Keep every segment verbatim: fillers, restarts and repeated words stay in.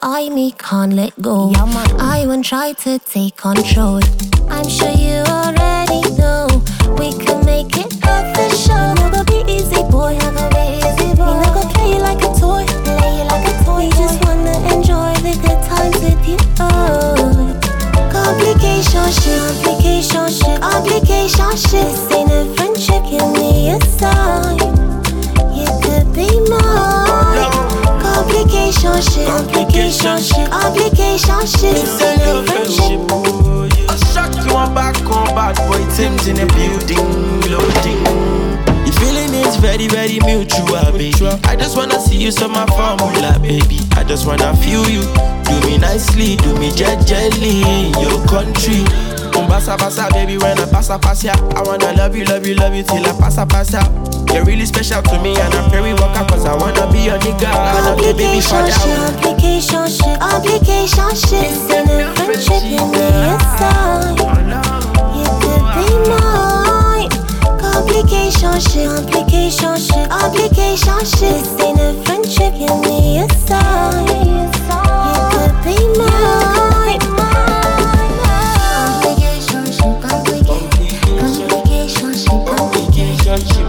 I me can't let go. Yeah, man. I won't try to take control. I'm sure you already know we can make it official. Never be easy, boy. Never be easy, boy. We never play you like a toy. Play you like a toy. We just wanna enjoy the good times with you. Oh. Complication shit, complication shit, complication shit. This ain't a friendship, give me a sign. You could be mine. Complication shit, complication shit, complication shit. This ain't a friendship. I shot you on back on bad boy Tim's in the building, loading. The feeling is very, very mutual, baby. I just wanna see you, so my formula, baby. I just wanna feel you. Do me nicely, do me gently in your country. Bassa bassa, baby, when I pass a pass ya, I wanna love you, love you, love you till I pass a pass ya. You're really special to me and I'm very welcome, cause I wanna be your nigga. I wanna be baby father. Complication shit, complication shit. This ain't a friendship, give me a sign. You could be mine. Complication shit, complication shit, complication shit. This ain't a friendship, give me a sign. You could be mine. Complication shit, complication shit, complication shit.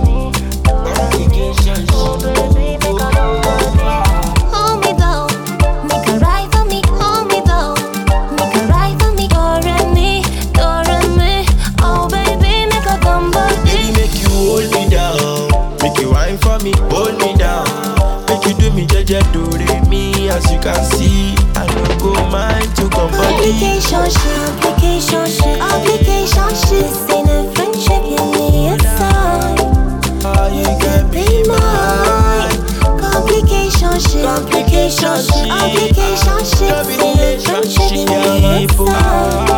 Hold me down, make a ride for me. Hold me down, make a ride for me. Dore me, dore me. Oh baby, make a gumbo. Baby, make you hold me down, make you wine for me, hold me down. Make you do me jeje, dore me. As you can see, I don't go mind to come body. Complication shit, complication shit, complication shit. This ain't a friendship, give me a sign. You can be mine. Complication shit, complication shit, complication shit. This ain't a friendship, give me a sign.